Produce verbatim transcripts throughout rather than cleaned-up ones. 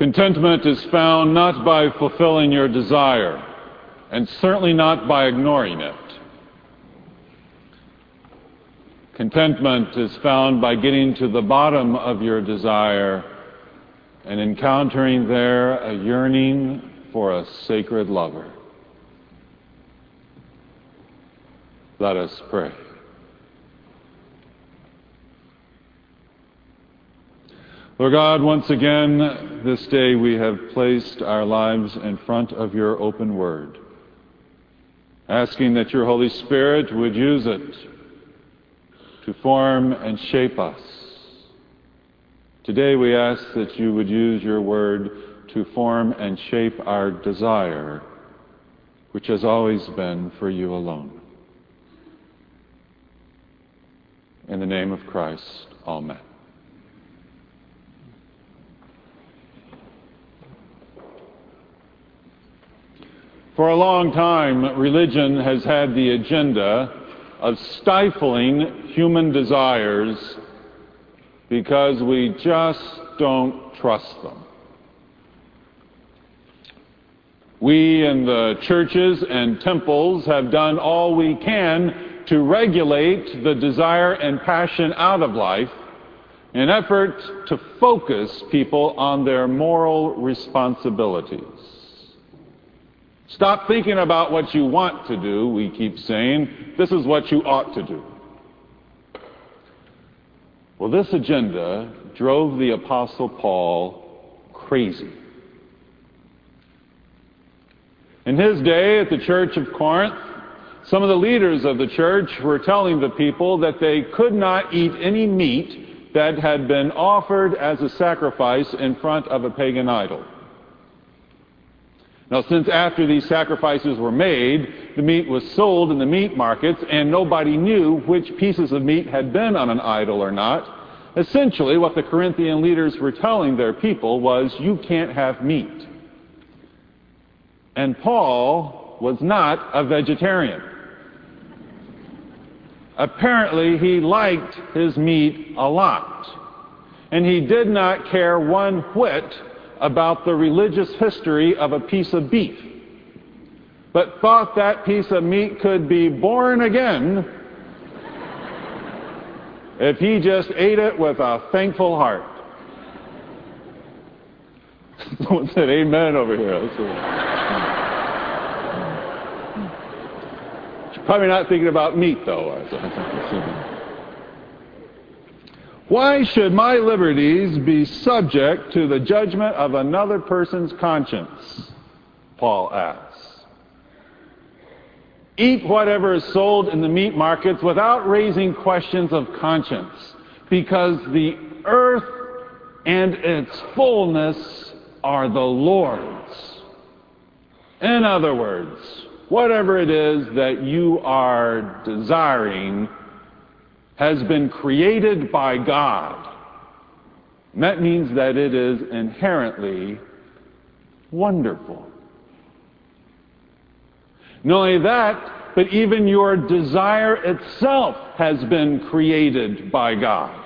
Contentment is found not by fulfilling your desire, and certainly not by ignoring it. Contentment is found by getting to the bottom of your desire and encountering there a yearning for a sacred lover. Let us pray. Lord God, once again this day we have placed our lives in front of your open word, asking that your Holy Spirit would use it to form and shape us. Today we ask that you would use your word to form and shape our desire, which has always been for you alone. In the name of Christ, amen. For a long time, religion has had the agenda of stifling human desires because we just don't trust them. We in the churches and temples have done all we can to regulate the desire and passion out of life in an effort to focus people on their moral responsibilities. Stop thinking about what you want to do, we keep saying. This is what you ought to do. Well, this agenda drove the Apostle Paul crazy. In his day at the church of Corinth, some of the leaders of the church were telling the people that they could not eat any meat that had been offered as a sacrifice in front of a pagan idol. Now, since after these sacrifices were made, the meat was sold in the meat markets, and nobody knew which pieces of meat had been on an idol or not, essentially what the Corinthian leaders were telling their people was, you can't have meat. And Paul was not a vegetarian. Apparently, he liked his meat a lot, and he did not care one whit about the religious history of a piece of beef, but thought that piece of meat could be born again if he just ate it with a thankful heart. Someone said amen over here. You're probably not thinking about meat, though. Why should my liberties be subject to the judgment of another person's conscience? Paul asks. Eat whatever is sold in the meat markets without raising questions of conscience, because the earth and its fullness are the Lord's. In other words, whatever it is that you are desiring has been created by God. And that means that it is inherently wonderful. Not only that, but even your desire itself has been created by God.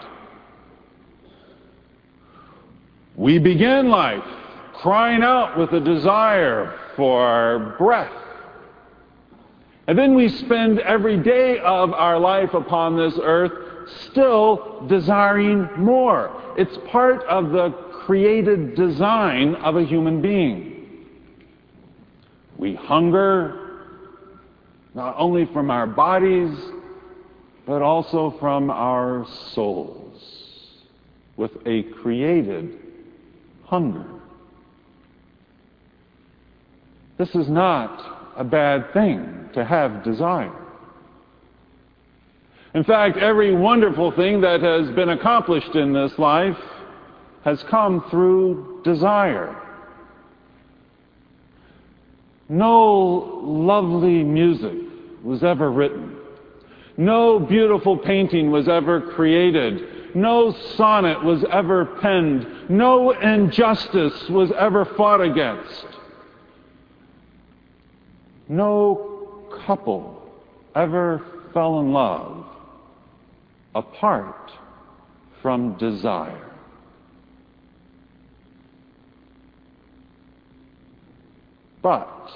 We begin life crying out with a desire for breath. And then we spend every day of our life upon this earth still desiring more. It's part of the created design of a human being. We hunger not only from our bodies, but also from our souls with a created hunger. This is not a bad thing to have desire. In fact, every wonderful thing that has been accomplished in this life has come through desire. No lovely music was ever written. No beautiful painting was ever created. No sonnet was ever penned. No injustice was ever fought against. No couple ever fell in love apart from desire. But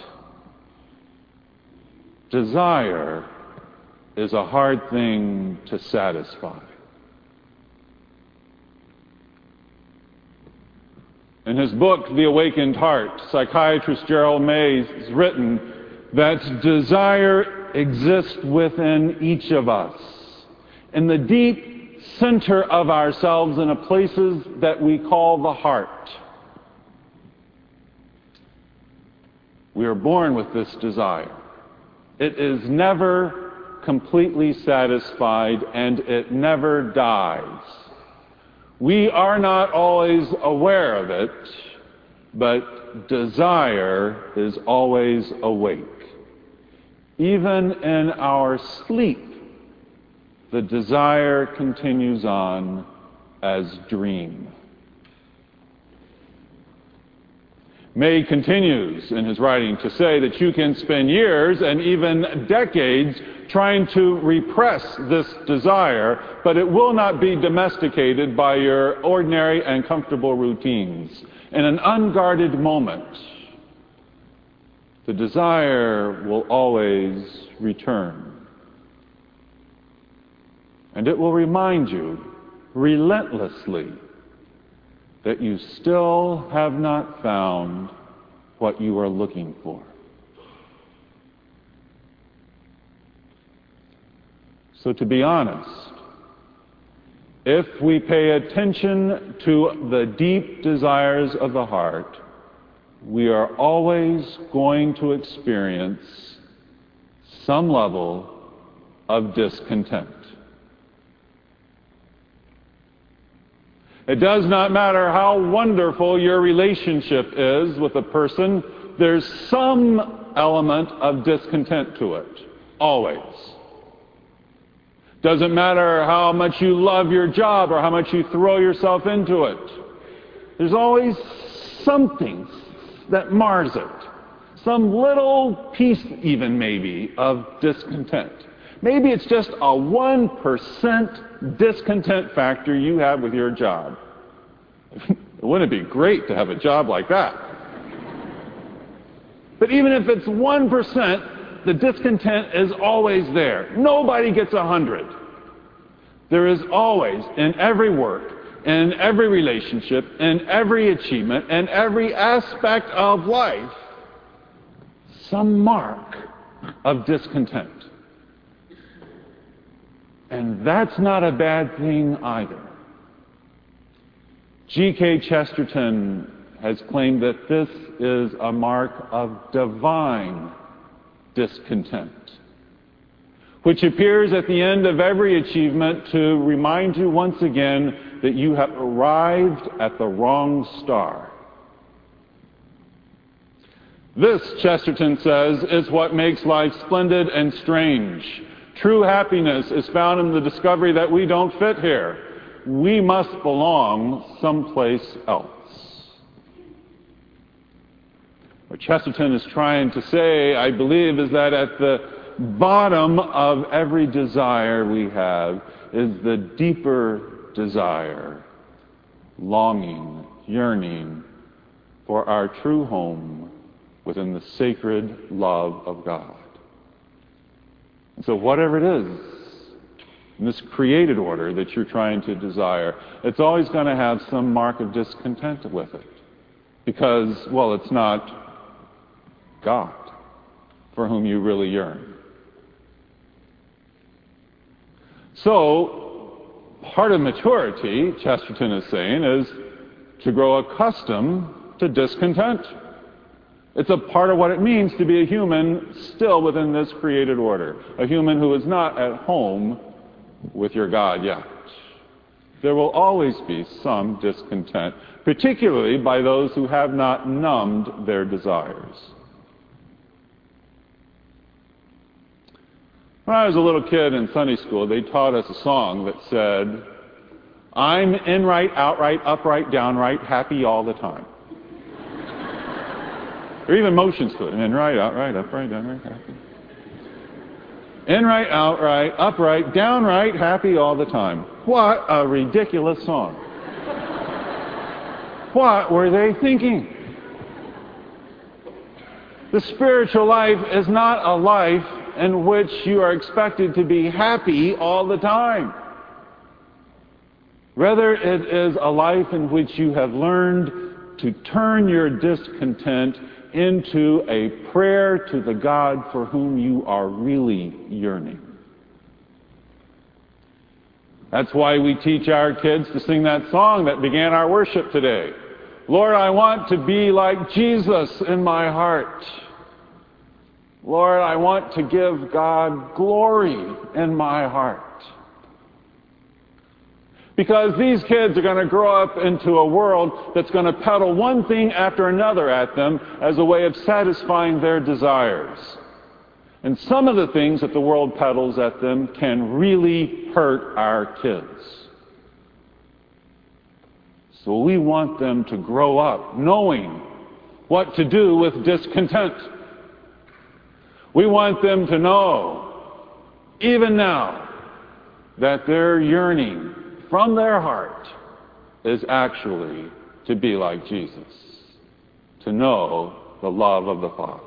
desire is a hard thing to satisfy. In his book, The Awakened Heart, psychiatrist Gerald May has written that desire exists within each of us, in the deep center of ourselves, in a places that we call the heart. We are born with this desire. It is never completely satisfied, and it never dies. We are not always aware of it, but desire is always awake. Even in our sleep, the desire continues on as dream. May continues in his writing to say that you can spend years and even decades trying to repress this desire, but it will not be domesticated by your ordinary and comfortable routines. In an unguarded moment, the desire will always return. And it will remind you relentlessly that you still have not found what you are looking for. So to be honest, if we pay attention to the deep desires of the heart, we are always going to experience some level of discontent. It does not matter how wonderful your relationship is with a person, there's some element of discontent to it, always. Doesn't matter how much you love your job or how much you throw yourself into it. There's always something that mars it. Some little piece even maybe of discontent. Maybe it's just a one percent discontent factor you have with your job. Wouldn't it be great to have a job like that? But even if it's one percent, the discontent is always there. Nobody gets a hundred. There is always, in every work, in every relationship, in every achievement, in every aspect of life, some mark of discontent. And that's not a bad thing either. G K Chesterton has claimed that this is a mark of divine discontent, which appears at the end of every achievement to remind you once again that you have arrived at the wrong star. This, Chesterton says, is what makes life splendid and strange. True happiness is found in the discovery that we don't fit here. We must belong someplace else. What Chesterton is trying to say, I believe, is that at the bottom of every desire we have is the deeper desire, longing, yearning for our true home within the sacred love of God. And so whatever it is, in this created order that you're trying to desire, it's always going to have some mark of discontent with it. Because, well, it's not God for whom you really yearn. So, part of maturity, Chesterton is saying, is to grow accustomed to discontent. It's a part of what it means to be a human still within this created order. A human who is not at home with your God yet. There will always be some discontent, particularly by those who have not numbed their desires. When I was a little kid in Sunday school, they taught us a song that said, "I'm in right, outright, upright, downright, happy all the time." There are even motions to it. In right, outright, upright, downright, happy. In right, outright, upright, downright, happy all the time. What a ridiculous song. What were they thinking? The spiritual life is not a life in which you are expected to be happy all the time. Rather, it is a life in which you have learned to turn your discontent into a prayer to the God for whom you are really yearning. That's why we teach our kids to sing that song that began our worship today. Lord, I want to be like Jesus in my heart. Lord, I want to give God glory in my heart. Because these kids are going to grow up into a world that's going to peddle one thing after another at them as a way of satisfying their desires. And some of the things that the world peddles at them can really hurt our kids. So we want them to grow up knowing what to do with discontent. We want them to know, even now, that their yearning from their heart is actually to be like Jesus, to know the love of the Father.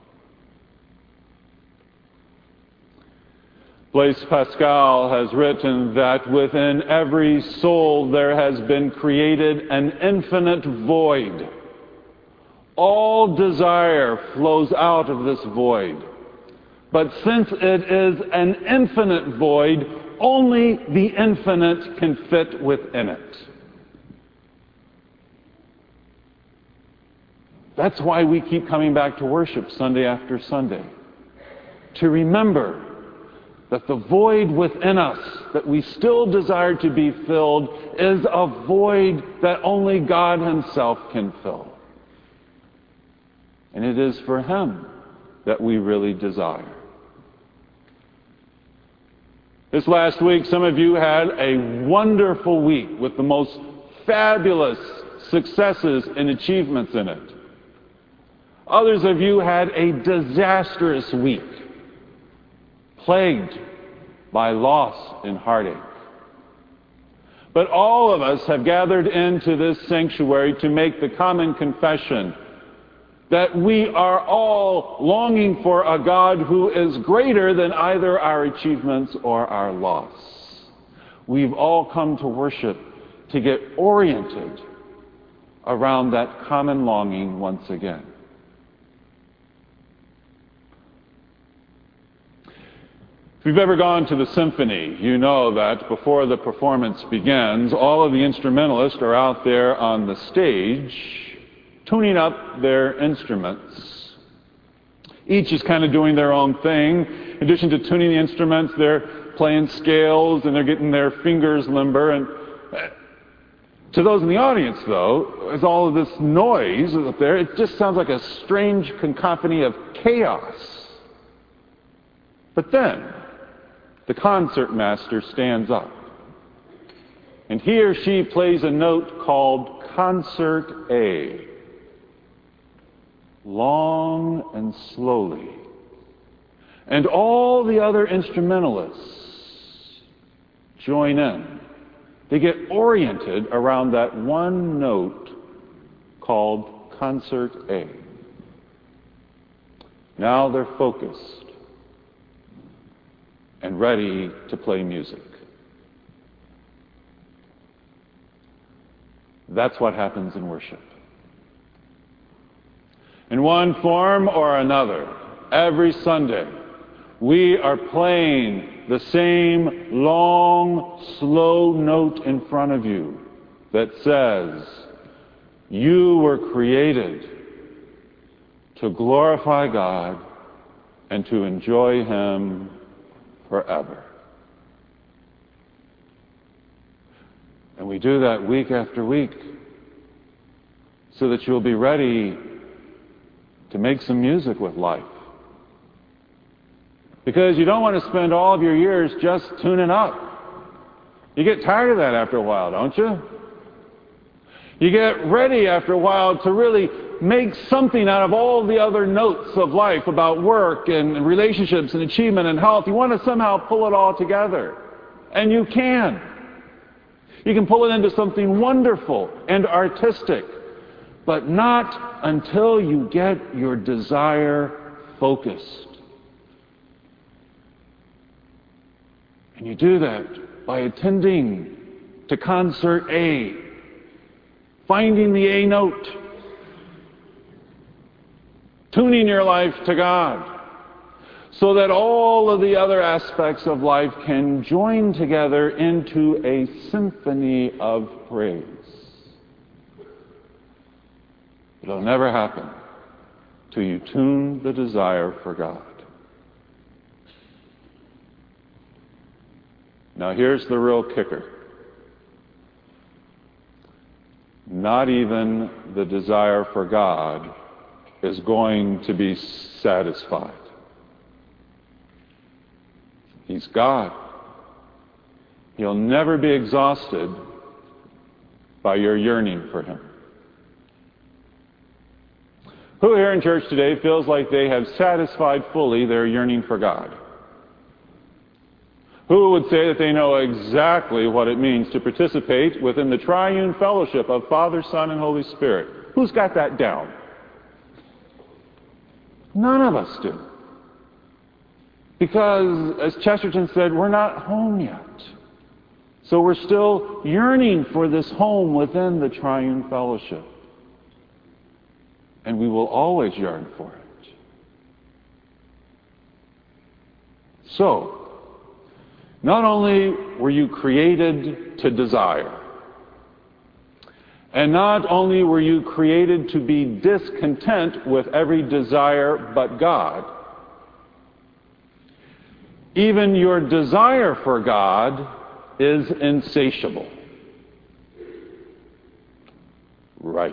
Blaise Pascal has written that within every soul there has been created an infinite void. All desire flows out of this void. But since it is an infinite void, only the infinite can fit within it. That's why we keep coming back to worship Sunday after Sunday. To remember that the void within us that we still desire to be filled is a void that only God Himself can fill. And it is for Him that we really desire. This last week, some of you had a wonderful week with the most fabulous successes and achievements in it. Others of you had a disastrous week, plagued by loss and heartache. But all of us have gathered into this sanctuary to make the common confession that we are all longing for a God who is greater than either our achievements or our loss. We've all come to worship to get oriented around that common longing once again. If you've ever gone to the symphony, you know that before the performance begins, all of the instrumentalists are out there on the stage tuning up their instruments. Each is kind of doing their own thing. In addition to tuning the instruments, they're playing scales and they're getting their fingers limber. And to those in the audience, though, as all of this noise is up there, it just sounds like a strange cacophony of chaos. But then, the concertmaster stands up, and he or she plays a note called Concert A. Long and slowly. And all the other instrumentalists join in. They get oriented around that one note called Concert A. Now they're focused and ready to play music. That's what happens in worship. In one form or another, every Sunday, we are playing the same long, slow note in front of you that says, you were created to glorify God and to enjoy Him forever. And we do that week after week so that you'll be ready to make some music with life. Because you don't want to spend all of your years just tuning up. You get tired of that after a while, don't you? You get ready after a while to really make something out of all the other notes of life about work and relationships and achievement and health. You want to somehow pull it all together. And you can. You can pull it into something wonderful and artistic. but not until you get your desire focused. And you do that by attending to concert A, finding the A note, tuning your life to God, so that all of the other aspects of life can join together into a symphony of praise. It'll never happen till you tune the desire for God. Now here's the real kicker. Not even the desire for God is going to be satisfied. He's God. He'll never be exhausted by your yearning for Him. Who here in church today feels like they have satisfied fully their yearning for God? Who would say that they know exactly what it means to participate within the triune fellowship of Father, Son, and Holy Spirit? Who's got that down? None of us do. Because, as Chesterton said, we're not home yet. So we're still yearning for this home within the triune fellowship. And we will always yearn for it. So, not only were you created to desire, and not only were you created to be discontent with every desire but God, even your desire for God is insatiable. Right.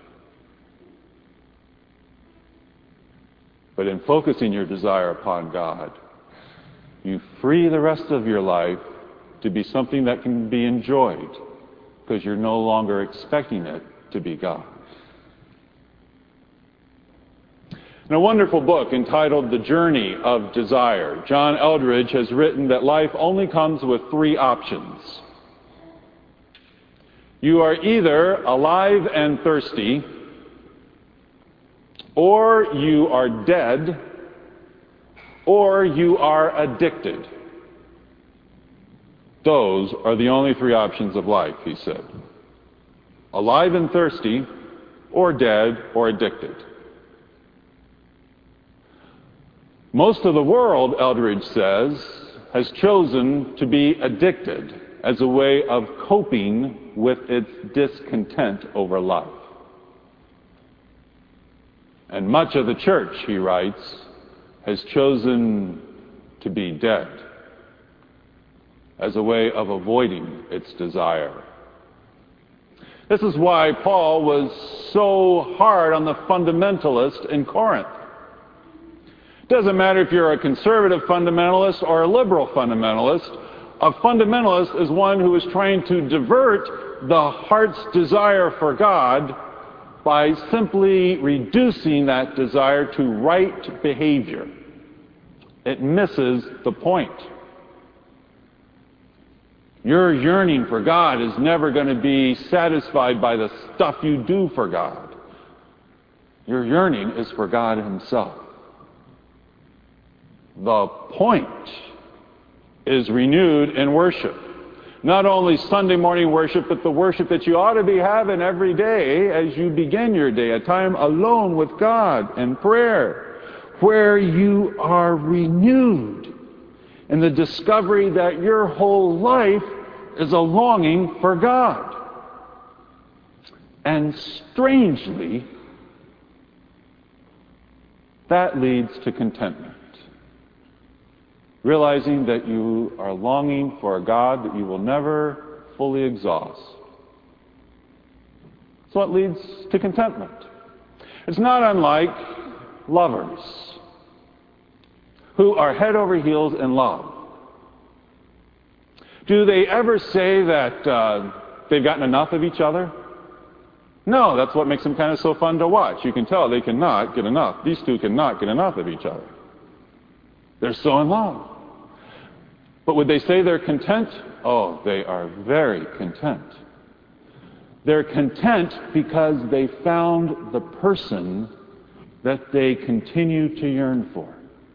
But in focusing your desire upon God, you free the rest of your life to be something that can be enjoyed, because you're no longer expecting it to be God. In a wonderful book entitled The Journey of Desire, John Eldredge has written that life only comes with three options. You are either alive and thirsty, or you are dead, or you are addicted. Those are the only three options of life, he said. Alive and thirsty, or dead, or addicted. Most of the world, Eldredge says, has chosen to be addicted as a way of coping with its discontent over life. And much of the church, he writes, has chosen to be dead as a way of avoiding its desire. This is why Paul was so hard on the fundamentalist in Corinth. It doesn't matter if you're a conservative fundamentalist or a liberal fundamentalist. A fundamentalist is one who is trying to divert the heart's desire for God by simply reducing that desire to right behavior. It misses the point. Your yearning for God is never going to be satisfied by the stuff you do for God. Your yearning is for God Himself. The point is renewed in worship. Not only Sunday morning worship, but the worship that you ought to be having every day as you begin your day, a time alone with God and prayer, where you are renewed in the discovery that your whole life is a longing for God. And strangely, that leads to contentment. Realizing that you are longing for a God that you will never fully exhaust. So it leads to contentment. It's not unlike lovers who are head over heels in love. Do they ever say that uh, they've gotten enough of each other? No, that's what makes them kind of so fun to watch. You can tell they cannot get enough. These two cannot get enough of each other. They're so in love. But would they say they're content? Oh, they are very content. They're content because they found the person that they continue to yearn for.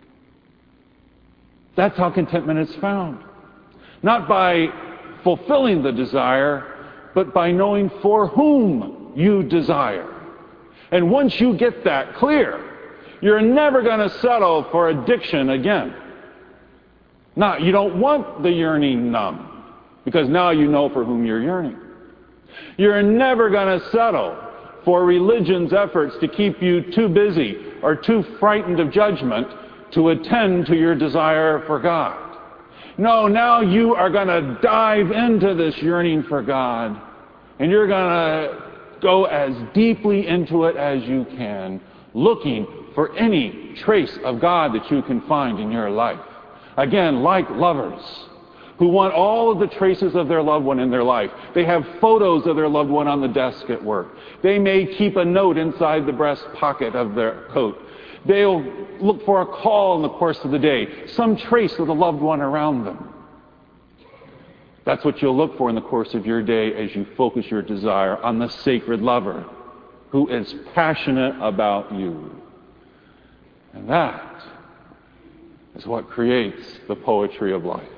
That's how contentment is found. Not by fulfilling the desire, but by knowing for whom you desire. And once you get that clear, you're never going to settle for addiction again. Now, you don't want the yearning numb, because now you know for whom you're yearning. You're never going to settle for religion's efforts to keep you too busy or too frightened of judgment to attend to your desire for God. No, now you are going to dive into this yearning for God, and you're going to go as deeply into it as you can, looking for any trace of God that you can find in your life. Again, like lovers who want all of the traces of their loved one in their life. They have photos of their loved one on the desk at work. They may keep a note inside the breast pocket of their coat. They'll look for a call in the course of the day, some trace of the loved one around them. That's what you'll look for in the course of your day as you focus your desire on the sacred lover who is passionate about you. And that is what creates the poetry of life.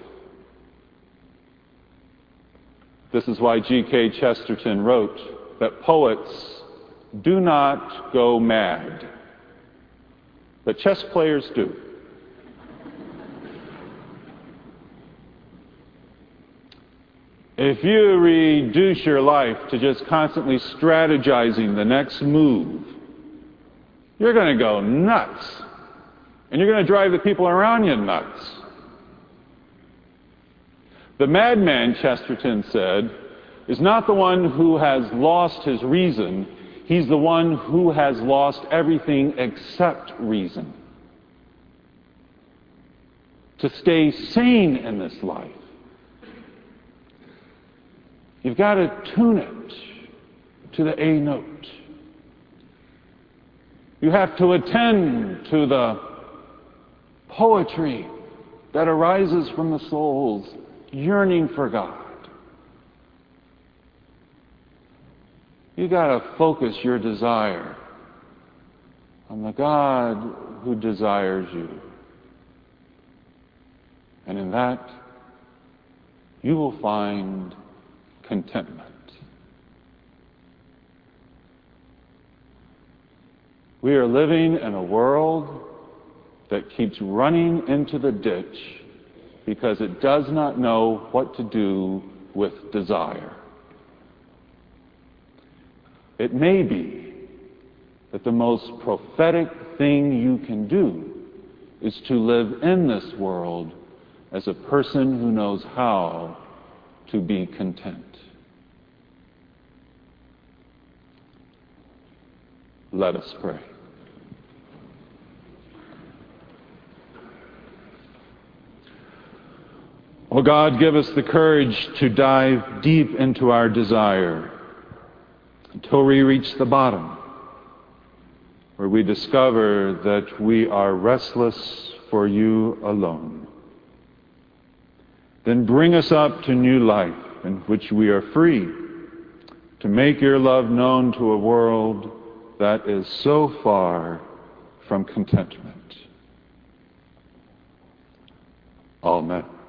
This is why G K Chesterton wrote that poets do not go mad, but chess players do. If you reduce your life to just constantly strategizing the next move, you're going to go nuts. And you're going to drive the people around you nuts. The madman, Chesterton said, is not the one who has lost his reason. He's the one who has lost everything except reason. To stay sane in this life, you've got to tune it to the A note. You have to attend to the poetry that arises from the soul's yearning for God. You've got to focus your desire on the God who desires you. And in that, you will find contentment. We are living in a world that keeps running into the ditch because it does not know what to do with desire. It may be that the most prophetic thing you can do is to live in this world as a person who knows how to be content. Let us pray. Oh God, give us the courage to dive deep into our desire until we reach the bottom, where we discover that we are restless for you alone. Then bring us up to new life in which we are free to make your love known to a world that is so far from contentment. Amen.